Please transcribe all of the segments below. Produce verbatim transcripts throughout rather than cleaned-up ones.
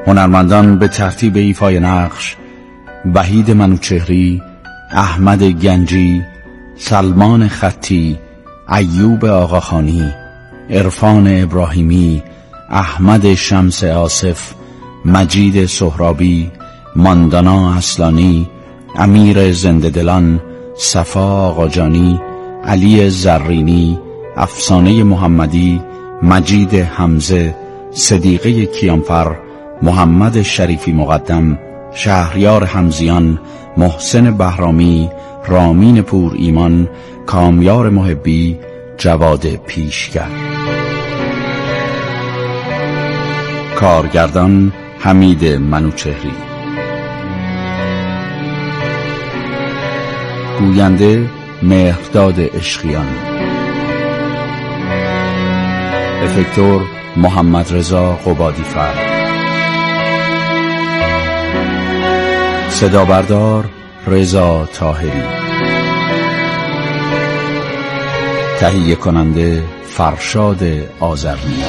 هنرمندان به ترتیب ایفای نقش: وحید منوچهری، احمد گنجی، سلمان خطی، ایوب آقاخانی، عرفان ابراهیمی، احمد شمس آصف، مجید سهرابی، ماندانا اصلانی، امیر زنده‌دلان، صفا آقاجانی، علی زرینی، افسانه محمدی، مجید حمزه، صدیقه کیانفر، محمد شریفی مقدم، شهریار حمزیان، محسن بهرامی، رامین پور ایمان، کامیار محبی، جواد پیشگر. کارگردان حمید منوچهری. گوینده مهرداد عشقیان. افکتور محمد رضا قبادی‌فر. صدا بردار رضا طاهری. تهیه کننده فرشاد آذرنیا.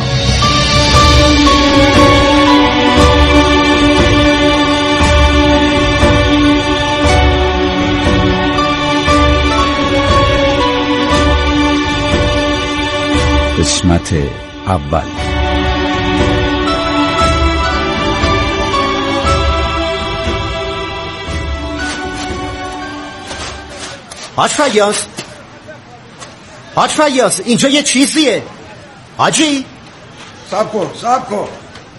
قسمت اول. حاج فیاض، حاج فیاض، اینجا یه چیزیه. حاجی صبر کن صبر کن.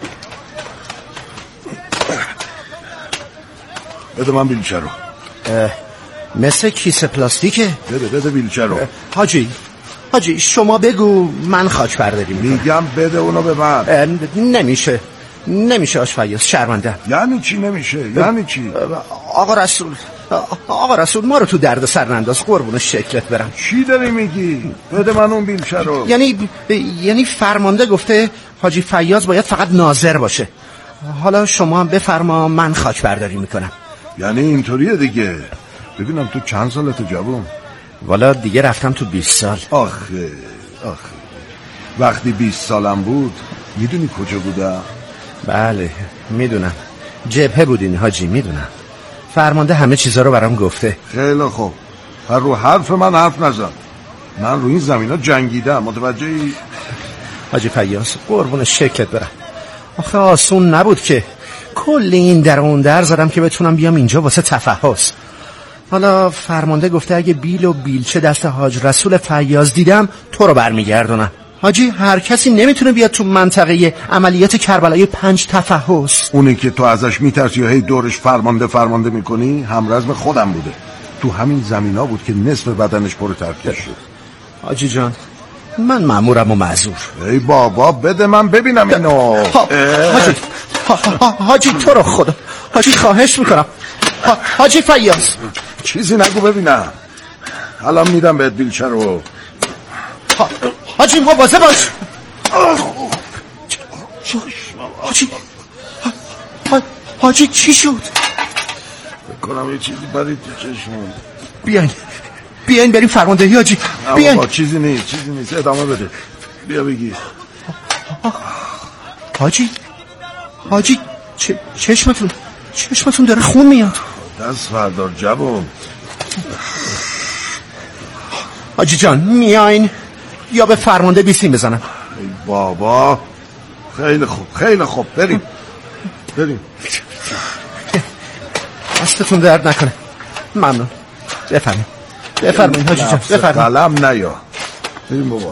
بده من بیلچه رو. مثل کیسه پلاستیکه. بده بده بیلچه رو. حاجی حاجی شما بگو، من خاک برداری میکنم. میگم بده اونو به من. نمیشه نمیشه حاج فیاض، شرمنده. یعنی چی نمیشه؟ یعنی چی؟ آقا رسول آقا رسول ما رو تو درد سر ننداز، قربون شکلت برم. چی داری میگی؟ بده من اون بیلچه رو. یعنی یعنی فرمانده گفته حاجی فیاض باید فقط ناظر باشه. حالا شما هم بفرما، من خاک برداری میکنم. یعنی اینطوریه دیگه. ببینم تو چند سالته جوون؟ والا دیگه رفتم تو بیست سال. آخه آخه وقتی بیست سالم بود میدونی کجا بودم؟ بله میدونم، جبهه بودین حاجی، میدونم. فرمانده همه چیزا رو برام گفته. خیلی خوب، هر رو حرف من حرف نزن. من رو این زمین ها جنگیدم، متوجهی؟ حاجی فیاض قربون شکلت برم، آخه آسون نبود که. کل این در اون در زدم که بتونم بیام اینجا واسه تفحص. حالا فرمانده گفته اگه بیل و بیلچه دست حاج رسول فیاض دیدم تو رو برمیگردونم. حاجی هر کسی نمیتونه بیاد تو منطقه عملیات کربلای پنج تفحص. اونی که تو ازش میترسی و هی دورش فرمانده فرمانده میکنی همرزم خودم بوده. تو همین زمینا بود که نصف بدنش پر ترکیب شد. حاجی جان من مأمورم و معذور. ای بابا بده من ببینم اینو. حاجی حاجی تو رو خدا حاجی خواهش میکنم. حاجی فیاض چیزی نگو ببینم. الان میدم بهت بیلچه رو. حاجی مواظب باش. حاجی حاجی چی شد؟ بکنم یه چیزی برید تو چشمون. بیاین بیاین بریم فرماندهی حاجی. بیاین. بابا چیزی نیست چیزی نیست ادامه بده. بیا بگی. حاجی حاجی چشمتون چشمتون داره خون میاد. دست فردار جوون. حاجی جان میاین یا به فرمانده بیسیم بزنم؟ ای بابا خیلی خوب خیلی خوب بریم بریم. دستتون درد نکنه. ممنون. بفرمایید بفرمایید حاجی جان بفرمایید. قلم نیا. بریم بابا.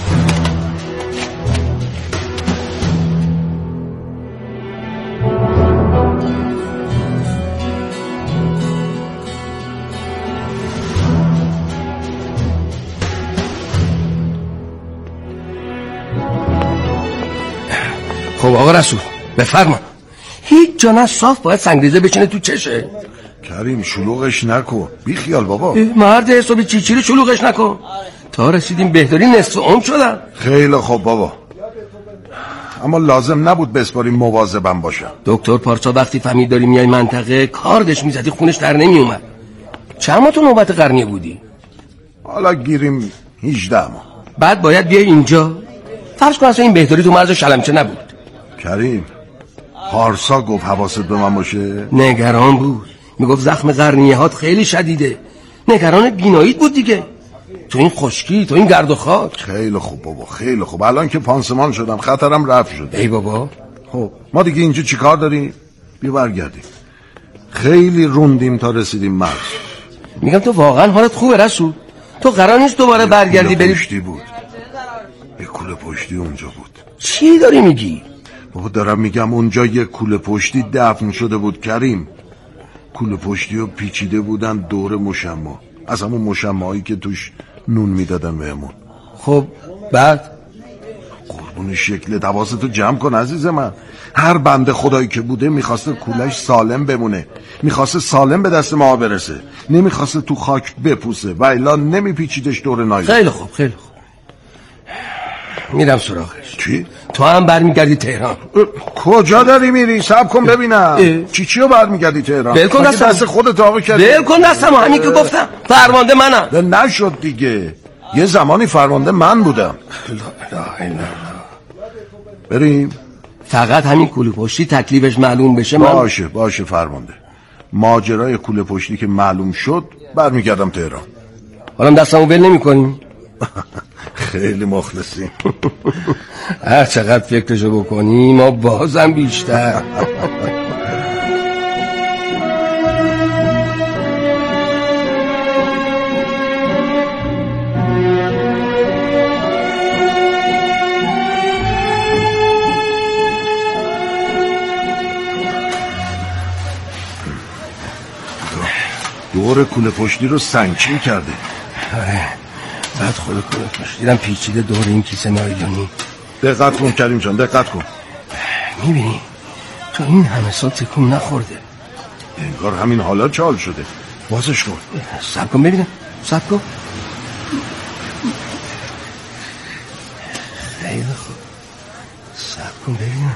خب آقا رسول بفرما. هیچ جا نه صاف باید سنگریزه بچینه تو چشه. کریم شلوغش نکن، بی خیال بابا. مرد حسابی چی چی رو شلوغش نکن. تا رسیدیم بهداری نصف عمر شدن. خیلی خوب بابا، اما لازم نبود بسپاریم مواظبم باشم. دکتر پارسا وقتی فهمید داری میای منطقه کاردش میزدی خونش در نمی اومد. چند ماه تو نوبت قرنیه بودی؟ حالا گیریم هجده ماه. بعد باید بیای اینجا. فرض کن اصلا این بهداری تو مرز شلمچه نبود. کریم پارسا گفت حواست به من باشه؟ نگران بود، میگفت زخم قرنیه‌هات خیلی شدیده. نگران بیناییت بود دیگه، تو این خشکی، تو این گرد و خاک. خیلی خوب بابا، خیلی خوب. الان که پانسمان شدم خطرم رفع شد. ای بابا، خب ما دیگه اینجا چی کار داریم؟ بیا برگردیم. خیلی روندیم تا رسیدیم مرز. میگم تو واقعا حالت خوبه رسول؟ تو قرار نیست دوباره برگردی بری؟ پشتی بود، یه کوله پشتی اونجا بود. چی داری میگی؟ بابا دارم میگم اونجا یه کوله پشتی دفن شده بود کریم. کوله پشتی رو پیچیده بودن دور مشما، از همون مشمایی که توش نون میدادن بهمون. خب بعد؟ قربون شکل حواستو جمع کن عزیز من. هر بنده خدایی که بوده میخواسته کولش سالم بمونه، میخواسته سالم به دست ما برسه، نمیخواسته تو خاک بپوسه و الا نمیپیچیدش دور نایلون. خیلی خوب خیلی خوب، میرم سراغش. چی؟ تو هم برمیگردی تهران؟ کجا داری میری؟ صبر کن ببینم. چی چی رو برمیگردی تهران؟ بل کن دستم. دست خودت آقا کردی. بل کن دستم، همین که گفتم فرمانده منم. نشد دیگه، یه زمانی فرمانده من بودم. لا لا لا. بریم. فقط همین کوله پشتی تکلیفش معلوم بشه. من باشه باشه فرمانده. ماجرای کوله پشتی که معلوم شد برمیگردم تهران. حالا دستمو بل نمی کنیم؟ خیلی مخلصیم. هر چقدر فکرشو بکنی ما بازم بیشتر. دور کوله پشتی رو سنگچین کرده. آره، بعد خود کوله پشتی دیدم پیچیده دور این کیسه نایلونی. دقت کن کریم جان، دقت کن. میبینی تو این همه سال تکون نخورده، انگار همین حالا چال شده. بازش کن. صبر کن ببینم، صبر کن. خیلی خوب، صبر کن ببینم.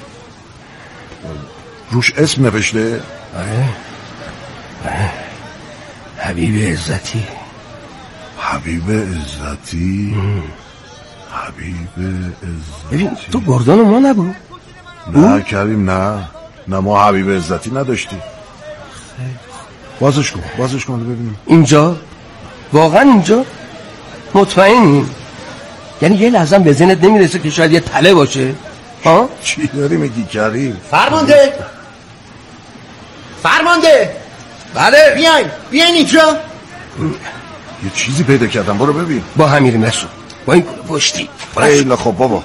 روش اسم نوشته؟ آره آره، حبیب عزتی. حبیب عزتی. حبیب عزتی. ببین تو گردان ما نبود؟ نه کریم، نه نه ما حبیب عزتی نداشتیم. بازش کن بازش کن ببینیم. اینجا؟ واقعا اینجا؟ مطمئنی؟ یعنی یه لحظه به ذهنت نمیرسه که شاید یه تله باشه؟ ها؟ چی داری میگی کریم؟ فرمانده فرمانده بله بیاین بیاین اینجا. یه چیزی پیدا کردم، برو ببین. با هم میریم رسول، با این کوله پشتی. خیلی خب بابا.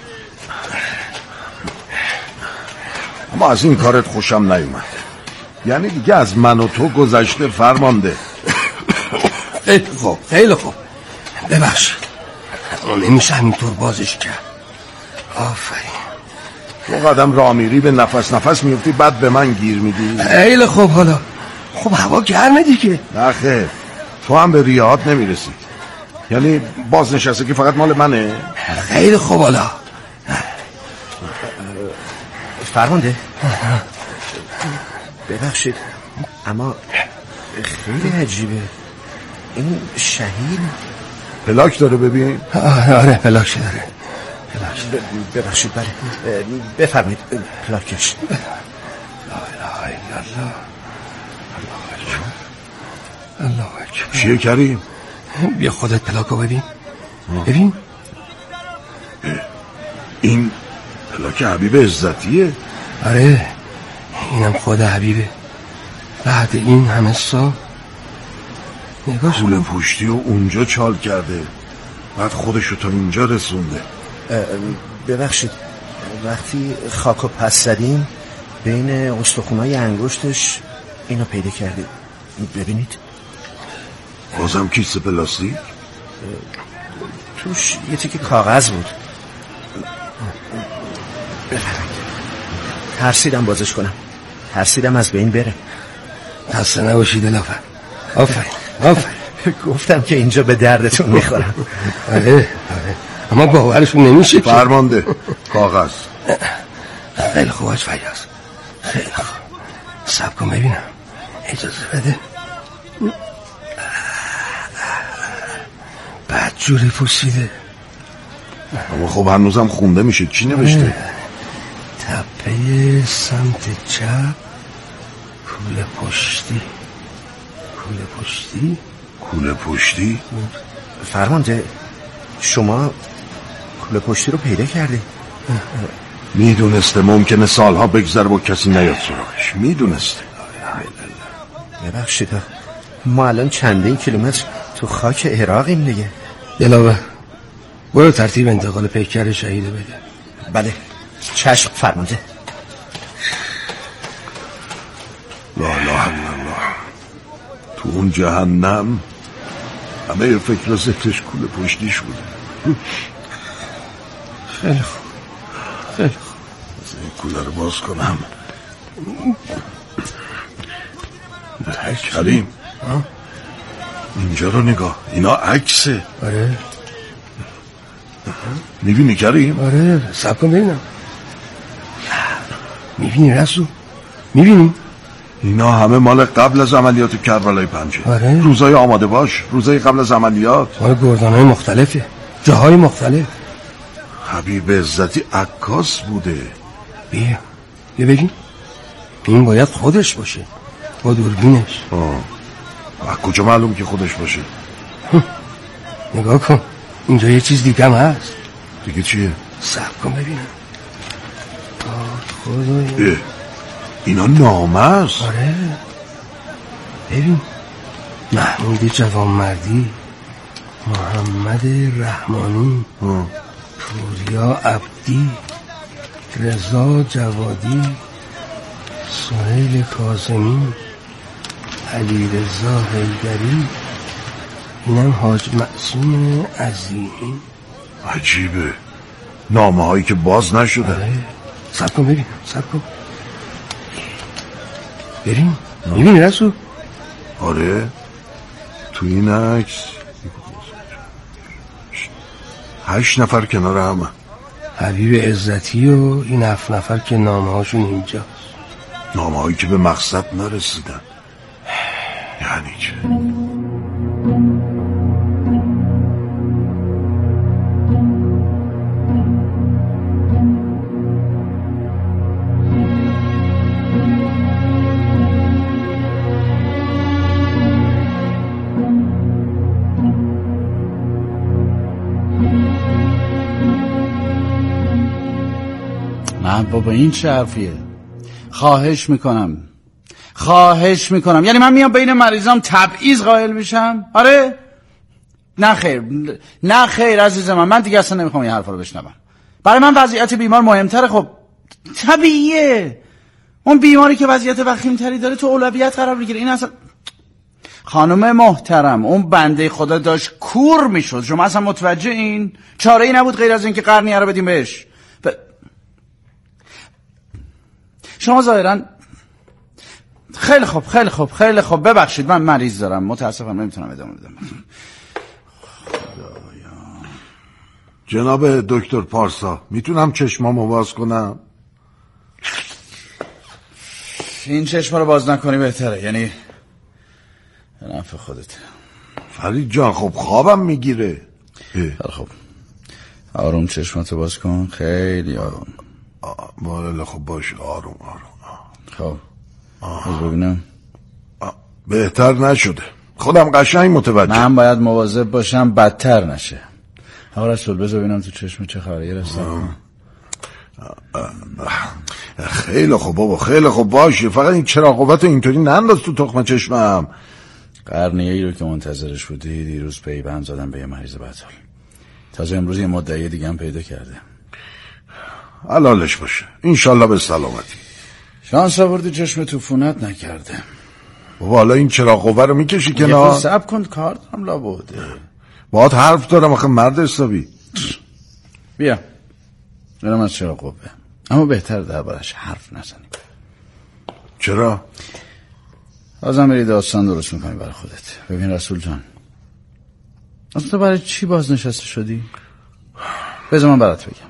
اما از این کارت خوشم نیومد. یعنی دیگه از من و تو گذشته فرمانده. خیلی خوب خیلی خوب، ببخشید نمیشه همینطور بازش کرد. آفرین. تو قدم راه میری به نفس نفس میفتی بعد به من گیر میدی. خیلی خوب. حالا خب هوا گرمه دیگه. نه خیر، تو هم به ریاحت نمیرسی. یعنی بازنشسته که فقط مال منه. خیلی خوب. حالا فرمانده ببخشید اما خیلی عجیبه، این شهید پلاک داره ببین. آره پلاک داره. ب- ببخشید بله بفرمایید پلاکش. لا اله الا الله. الله اکبر. چیه کریم؟ بیا خودت پلاکو ببین. ببین این پلاک حبیب عزتیه. آره اینم خود حبیبه. بعد این همه سال نگاش کوله پشتی و اونجا چال کرده، بعد خودشو تا اینجا رسونده. ببخشید وقتی خاکو پس زدیم بین استخونای انگشتش اینو پیدا کردیم. ببینید بازم کیسه پلاستیک، توش یه تیکه کاغذ بود. بفرمایید. ترسیدم بازش کنم، ترسیدم از بین بره. خسته نباشی دلافر. آفرین آفرین. گفتم که اینجا به دردتون میخورم. آره آره، اما باورشون نمیشه. فرمانده کاغذ. خیلی خوب آج فیاض، خیلی خوب. صبر کن ببینم، اجازه بده. بعد جوری پوسیده. اما خب هنوزم خونده میشه. چی نوشته؟ تپه پله سمت چپ، کوله پشتی. کوله پشتی؟ کوله پشتی؟ فرمانده شما کوله پشتی رو پیدا کردی؟ میدونسته ممکنه سالها بگذره با کسی نیاد سراغش. میدونسته. ببخشید ما الان چندین کیلومتر تو خاک عراقیم دیگه. دلاور برو ترتیب انتقال پیکر شهیده بده. بله چشم فرمانده. لا اله الا الله. تو اون جهنم همه فکر ذکرش کوله پشتیش بوده. خیلی خوب خیلی خوب. از این کوله رو باز کنم. کریم اینجا رو نگاه، اینا عکسه. آره میبینی کریم؟ آره صبر کن ببینم. میبینی رسول؟ میبینی؟ اینا همه مال قبل از عملیات کربلای پنجه. آره روزای آماده باش، روزای قبل از عملیات. مال گردانهای مختلفه، جاهای مختلف. حبیب عزتی عکاس بوده. بیا بیا ببین، این باید خودش باشه با دوربینش. از کجا معلوم که خودش باشه؟ نگاه کن اینجا یه چیز دیگه هم هست. دیگه چیه؟ صبر کن ببینم. خدایا اینا نامه است. آره ببین، محمود جوانمردی، محمد رحمانی، اه. پوریا عبدی، رضا جوادی، سهیل کاظمی، علی رضا حیدری، اینم حاج معصوم عظیمی. عجیبه، نامه هایی که باز نشده. آره صبر کن ببینم، صبر کن بریم. میبینی رسول؟ آره تو این عکس هشت نفر کنار همه. حبیب عزتی و این هفت نفر که نامه هاشون اینجاست. نامه هایی که به مقصد نرسیدن. یعنی چه؟ نه بابا این چه حرفیه؟ خواهش میکنم خواهش میکنم یعنی من میام بین مریضام تبعیض قائل میشم؟ آره؟ نه خیر نه خیر عزیز من، من دیگه اصلا نمیخوام این حرفا رو بشنوم. برای من وضعیت بیمار مهمتره. خب طبیعیه اون بیماری که وضعیت وخیمتری داره تو اولویت قرار بگیره. این اصلا خانم محترم، اون بنده خدا داشت کور میشد، شما اصلا متوجه این؟ چاره ای نبود غیر از این که قرنیه رو بدیم بهش. ب... شما ظاهرا خیلی خوب خیلی خوب خیلی خوب ببخشید من مریض دارم، متاسفم نمیتونم ادامه بدم. جناب دکتر پارسا میتونم چشمامو باز کنم؟ این چشم رو باز نکنی بهتره، یعنی به نفع خودت. فرید جان خب خوابم میگیره. خیلی خوب آروم چشماتو باز کن، خیلی آروم. والا خب باش آروم آروم. خب از ببینم بهتر نشده، خودم قشنگ متوجه. من باید مواظب باشم بدتر نشه. آقا رسول بذار ببینم تو چشم چه خبره. یه رسول خیلی خوب بابا خیلی خوب باشه، فقط این چراغ قوت اینطوری ننداز تو تخم چشمم. قرنیه ای رو که منتظرش بودی دیروز پیوند زدم به یه مریض بدحال. تازه امروز یه مدعی دیگه هم پیدا کرده. حلالش باشه انشالله به سلامتی. شانس آوردی چشم توفونت نکرده. بابا حالا این چراغ قوه رو میکشی کنار؟ یه خود صبر کن کار دارم لابده. باید حرف دارم آخه مرد حسابی. بیا برم از چراغ قوه، اما بهتر دربارش حرف نزنیم. چرا؟ بازم بری داستان درست میکنی برای خودت. ببین رسول جان، اصلا تو برای چی بازنشسته شدی؟ بذار من برات بگم.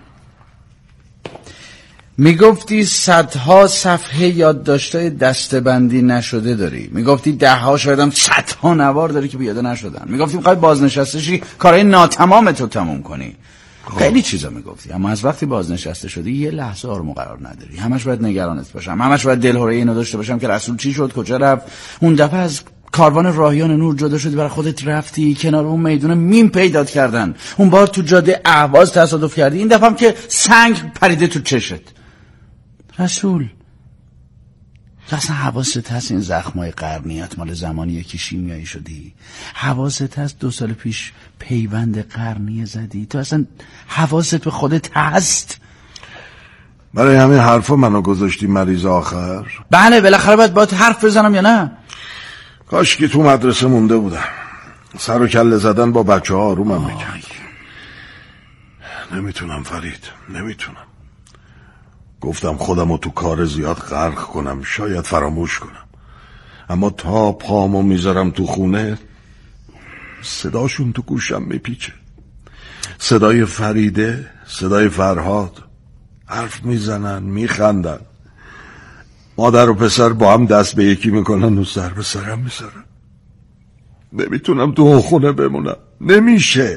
میگفتی صدها صفحه یادداشتای دسته‌بندی نشده داری، میگفتی ده ها شاید هم صدها نوار داری که پیاده نشدن، میگفتی میخوای بازنشسته شی کارهای ناتمام تو تموم کنی. خیلی چیزا میگفتی، اما از وقتی بازنشسته شدی یه لحظه آروم و قرار نداری. همش باید نگرانت باشم، همش باید دلهوره اینو داشته باشم که رسول چی شد، کجا رفت. اون دفعه از کاروان راهیان نور جدا شدی، برای خودت رفتی کنار اون میدون میم پیدات کردن. اون بار تو جاده اهواز تصادف کردی، این دفعه هم که سنگ پریده تو چشت. رسول تو اصلا حواست هست این زخمای قرنیت مال زمانیه که شیمیایی شدی؟ حواست هست دو سال پیش پیوند قرنیه زدی؟ تو اصلا حواست به خودت هست؟ برای همین حرفا منو گذاشتی مریض آخر؟ بله بالاخره باید باید حرف بزنم یا نه؟ کاش که تو مدرسه مونده بودم، سر و کله زدن با بچه ها آرومم میکرد. نمیتونم فرید، نمیتونم. گفتم خودمو تو کار زیاد غرق کنم، شاید فراموش کنم، اما تا پامو میذارم تو خونه صداشون تو گوشم میپیچه. صدای فریده، صدای فرهاد، حرف میزنن، میخندن. مادر و پسر با هم دست به یکی میکنن و سر به سرم میذارن. نمیتونم تو اون خونه بمونم، نمیشه.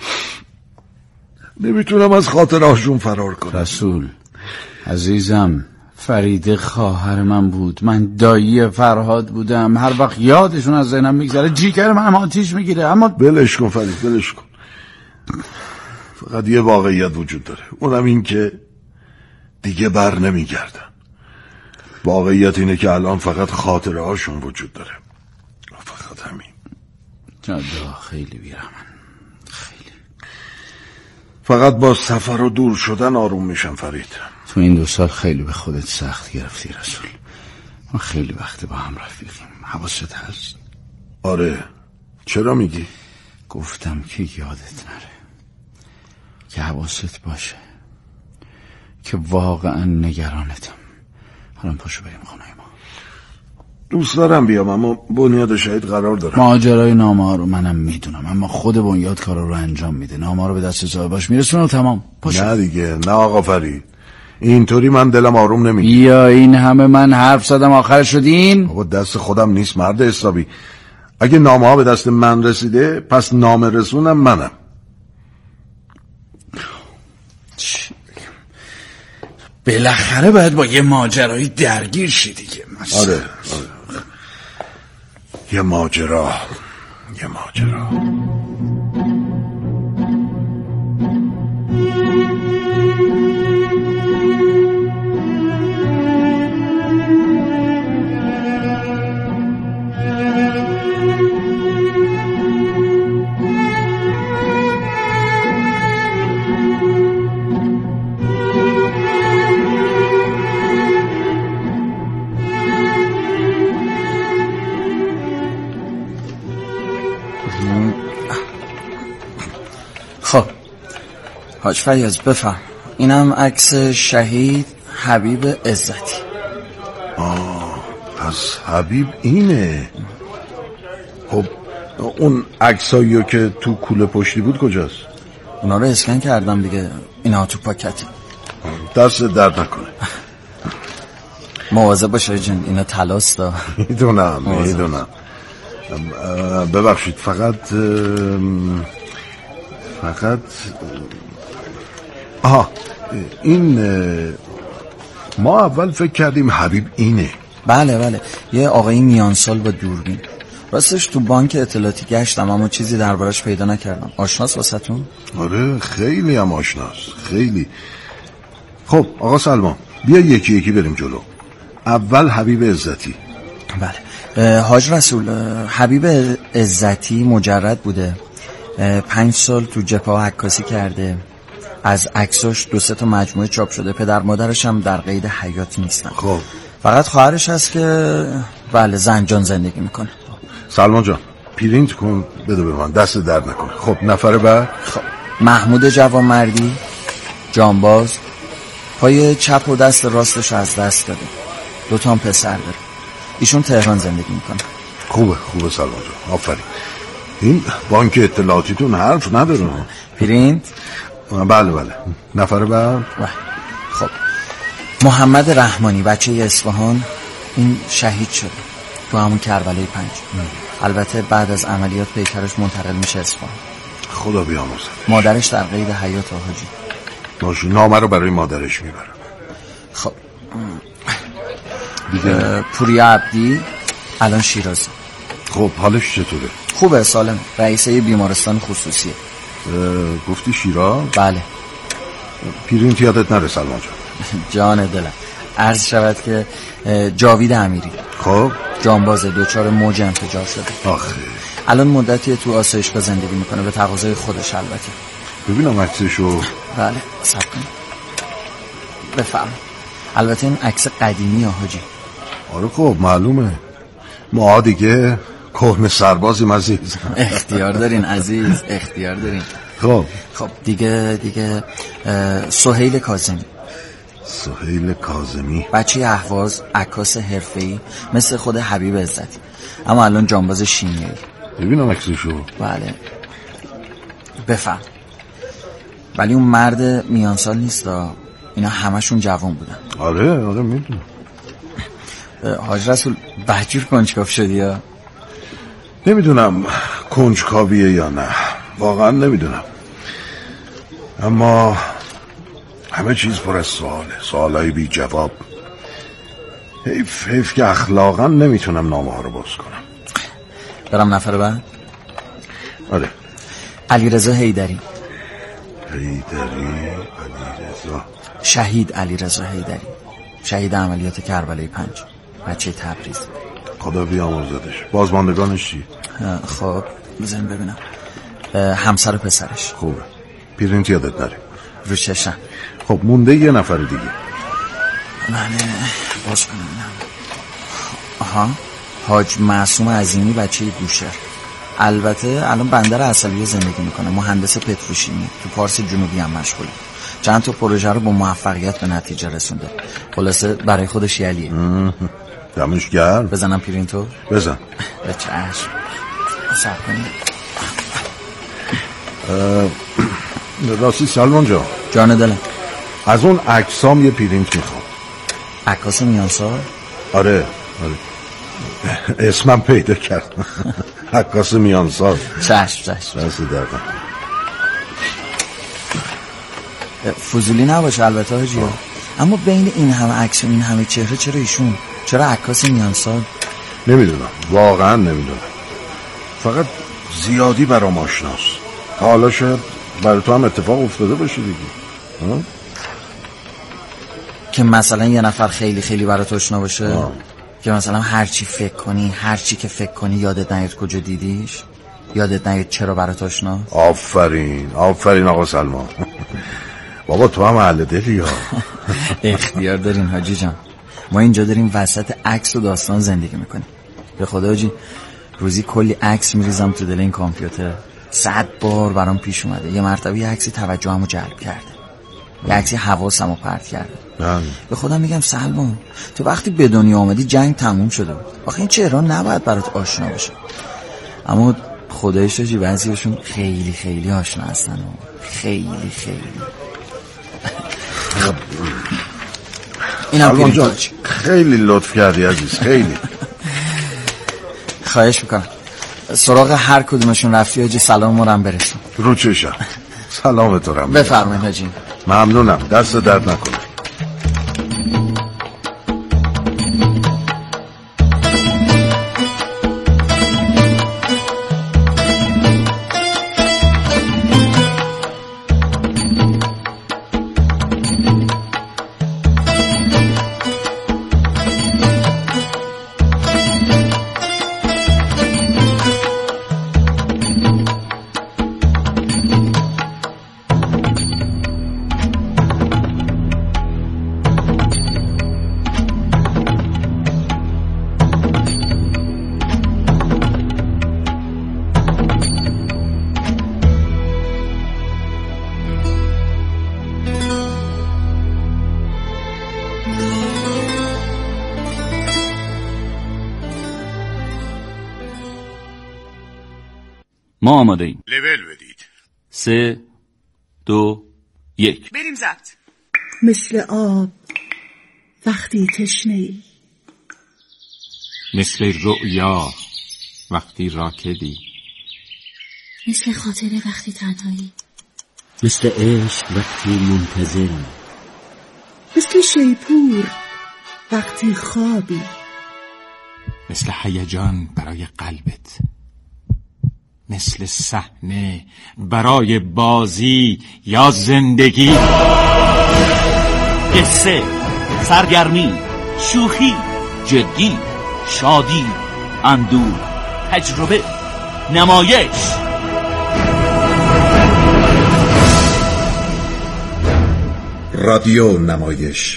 نمیتونم از خاطرهاشون فرار کنم. رسول عزیزم، فریده خواهر من بود، من دایی فرهاد بودم. هر وقت یادشون از ذهنم میگذره جیگر من آتیش میگیره. اما بلش کن فرید، بلش کن. فقط یه واقعیت وجود داره، اونم این که دیگه بر نمیگردن. واقعیت اینه که الان فقط خاطره هاشون وجود داره، فقط همین. جاده خیلی بیرحمن، خیلی. فقط با سفر و دور شدن آروم میشم فرید. تو این دو سال خیلی به خودت سخت گرفتی رسول. ما خیلی وقت با هم رفیقیم، حواست هست؟ آره، چرا میگی؟ گفتم که یادت نره، که حواست باشه، که واقعا نگرانتم. حالا پاشو بریم خونه ما. دوست دارم بیام، اما بنیاد شهید قرار دارم. ماجرای نامه ها رو منم میدونم، اما خود بنیاد کارا رو انجام میده. نامه ها رو به دست صاحبش میرسونه و تمام. پاشو. نه دیگه، نه آقا فرید، اینطوری من دلم آروم نمیگیره. یا این همه من حرف زدم آخر شدین؟ بابا دست خودم نیست مرد حسابی. اگه نامه ها به دست من رسیده پس نامه رسونم منم. بالاخره باید با یه ماجرایی درگیر شی دیگه. آره آره یه ماجرا یه ماجرا خب حاج فیاض بفهم، اینم عکس شهید حبیب عزتی. آه پس حبیب اینه. خب اون عکساییو که تو کوله پشتی بود کجاست؟ اونا رو اسکن کردم دیگه، اینا تو پاکتی. دست درد نکنه. مواظب باشه جن، اینا طلاستا. میدونم میدونم. ببخشید فقط فقط آها این ما اول فکر کردیم حبیب اینه. بله بله، یه آقایی میانسال با دوربین. راستش تو بانک اطلاعاتی گشتم اما چیزی دربارش پیدا نکردم. آشناس واسهتون؟ آره خیلی هم آشناس، خیلی. خب آقا سلمان، بیا یکی یکی بریم جلو. اول حبیب عزتی. بله حاج رسول، حبیب عزتی مجرد بوده، پنج سال تو جبهه عکاسی کرده، از عکساش دو سه تا مجموعه چاپ شده، پدر مادرش هم در قید حیات نیستن. خب فقط خواهرش هست که بله زنجان زندگی میکنه. سلمان جان پرینت کن بده به من، دست درد نکنه. خب نفر بعد؟ خب محمود جوانمردی، جانباز، پای چپ و دست راستش از دست داده، دو تا هم پسر داره. ایشون تهران زندگی میکنه. خوبه خوبه سلمان جان، آفرین. این بانک اطلاعاتیتون حرف نداره. پرینت؟ بله بله. نفر بعد؟ خب محمد رحمانی، بچه اصفهان، این شهید شده تو همون کربلای پنج. البته بعد از عملیات پیکرش منتقل میشه اصفهان. خدا بیامرزه. مادرش در قید حیات حاجی. باشه نامه رو برای مادرش میبرم. خب دیگه پوریا عبدی الان شیرازی. خب حالش چطوره؟ خوبه، سالم، رئیسه بیمارستان خصوصیه. گفتی شیراز؟ بله. پیرینت یادت نره سلمان جان. جان دلم. عرض شود که جاوید امیری خب جانباز دوچار موج انفجار شده. آخه الان مدتی تو آسایشگاه زندگی میکنه، به تقاضای خودش البته. ببینم عکسشو. بله صبر کن بفهم. البته این عکس قدیمی ها حاجی. آره خب معلومه، ما دیگه کهنه سربازیم عزیز. اختیار دارین عزیز، اختیار دارین. خب خب دیگه دیگه سهیل کاظمی. سهیل کاظمی بچه اهواز، عکاس حرفه‌ای مثل خود حبیب عزتی، اما الان جانباز شیمیایی. ببینم عکسشو. بله بفهم. ولی اون مرد میانسال نیست، اینا همشون جوان بودن. آره آره میدونم. حاج رسول بهجور کنجکاو شدی یا؟ نمیدونم کنجکاویه یا نه، واقعا نمیدونم، اما همه چیز پر از سواله، سوالای بی جواب. حیف حیف که اخلاقا نمیتونم نامه ها رو باز کنم. برم نفر بعد. آره. علیرضا حیدری. حیدری علیرضا شهید علیرضا حیدری، شهید عملیات کربلای پنج، بچه تبریز. خدا بیامرزدش. بازماندگانش چی؟ خب بزن ببینم. همسر و پسرش. خوبه. پیرینت یادت نره. رو چشم. خب مونده یه نفر دیگه. بله باز کنم. آها حاج معصوم عظیمی، بچه بوشهر. البته الان بندر عسلیه زندگی میکنه، مهندس پتروشیمی، تو پارس جنوبی هم مشغوله. چند تا پروژه رو با موفقیت به نتیجه رسونده. خلاصه برای خودش یلیه. دمش گرم. بزنم پرینتو؟ بزن. به چشم. صبر کنید. راستی سلمان جان. جان دلم. از اون عکسام یه پرینت میخوام. عکاس میانسال؟ آره آره اسمم پیدا کردم. عکاس میانسال. چشم چشم. دست دردم. فضولی نباشه البته حاجی، اما بین این همه عکس و این همه چهره چرا ایشون؟ چرا عکاس میانسال؟ نمیدونم، واقعا نمیدونم، فقط زیادی برام آشناست. حالا شاید برای تو هم اتفاق افتاده باشه دیگه. ها؟ که مثلا یه نفر خیلی خیلی برات آشنا باشه. آه. که مثلا هر چی فکر کنی، هر چی که فکر کنی یادت نیاد کجا دیدیش، یادت نیاد چرا برات آشناست. آفرین آفرین آقا سلمان. بابا تو هم اهل دلی ها. اختیار دارین حاجی جان، ما اینجا داریم وسط عکس و داستان زندگی میکنیم. به خدا حاجی روزی کلی عکس میریزم تو دل این کامپیوتر. صد بار برام پیش اومده یه مرتبه یه عکسی توجهمو جلب کرده، یه عکسی حواسمو پرت کرده. بله. به خودم میگم سلمان تو وقتی به دنیا آمدی جنگ تموم شده بود، آخه این چهره نباید برات آشنا باشه. اما خدایش حاجی بعضیاشون خیلی خیلی آشنا هستن، خیلی خیلی. اینم سلمان خیلی لطف کردی عزیز، خیلی. خواهش میکنم. سراغ هر کدومشون رفتی حاجی سلام رو هم برسون. رو چشم. سلام تو رو بفرمایید حاجی. ممنونم، دست درد نکنه. ما آماده ایم. لول بدید. سه دو یک بریم ضبط. مثل آب وقتی تشنه‌ای، مثل رؤیا وقتی راکدی، مثل خاطره وقتی تنهایی، مثل عشق وقتی منتظری، مثل شیپور وقتی خوابی، مثل هیجان برای قلبت، مثل صحنه برای بازی یا زندگی. قصه، سرگرمی، شوخی، جدی، شادی، اندوه، تجربه، نمایش. رادیو نمایش.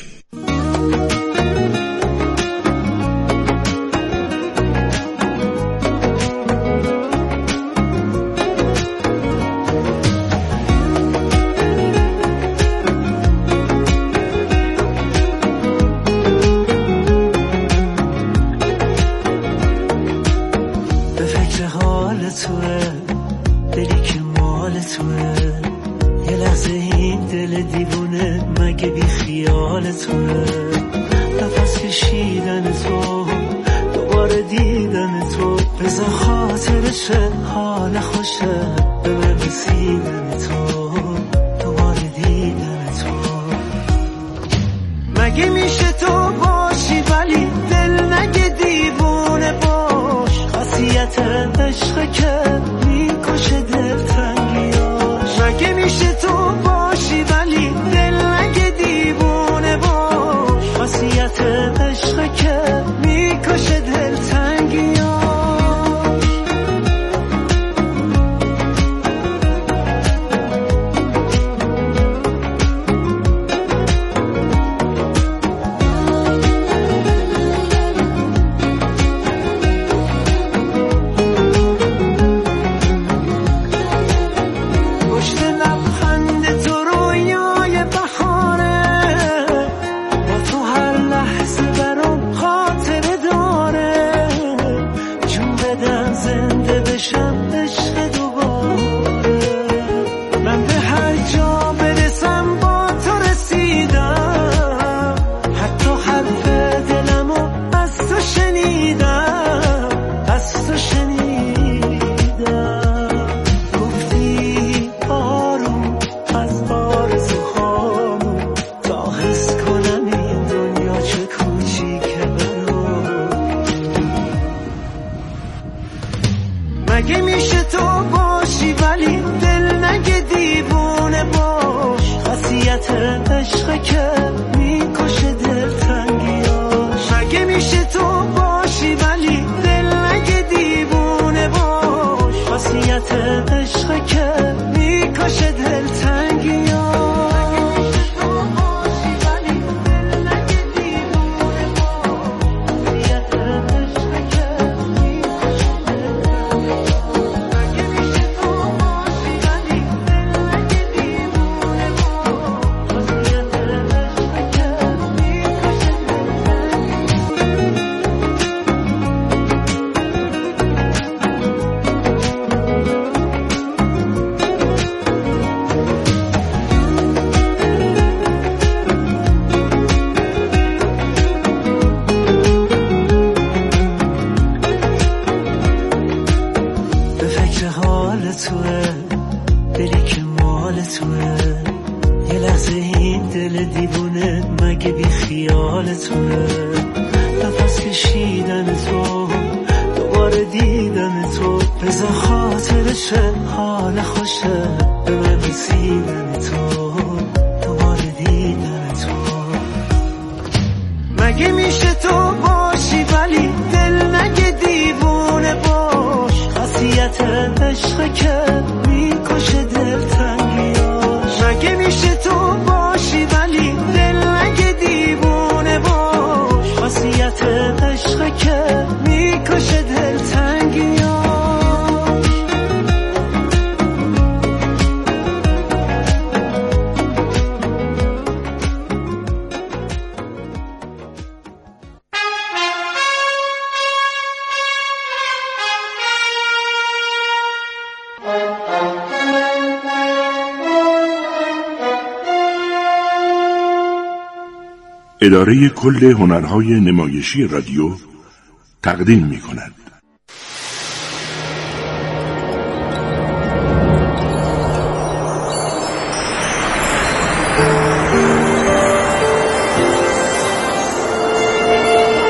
اداره کل هنرهای نمایشی رادیو تقدیم می کند.